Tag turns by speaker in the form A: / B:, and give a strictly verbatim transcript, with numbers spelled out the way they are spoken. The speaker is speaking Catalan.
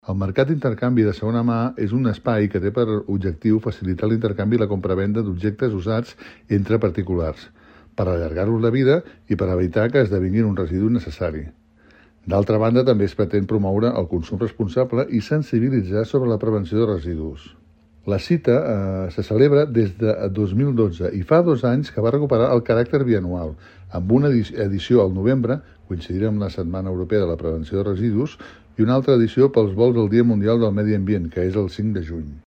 A: El mercat d'intercanvi de segona mà és un espai que té per objectiu facilitar l'intercanvi i la compravenda d'objectes usats entre particulars, per allargar-los la vida i per evitar que esdevinguin un residu innecessari. D'altra banda, també es pretén promoure el consum responsable i sensibilitzar sobre la prevenció de residus. La cita eh, se celebra des de dos mil dotze i fa dos anys que va recuperar el caràcter bianual, amb una edició al novembre, coincidirà amb la Setmana Europea de la Prevenció de Residus, i una altra edició pels volts del Dia Mundial del Medi Ambient, que és el cinc de juny.